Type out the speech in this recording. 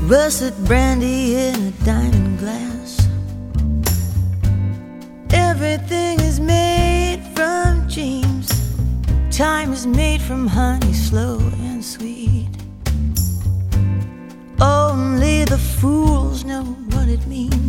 Russet brandy in a diamond glass. Everything is made from dreams. Time is made from honey, slow and sweet. Only the fools know what it means.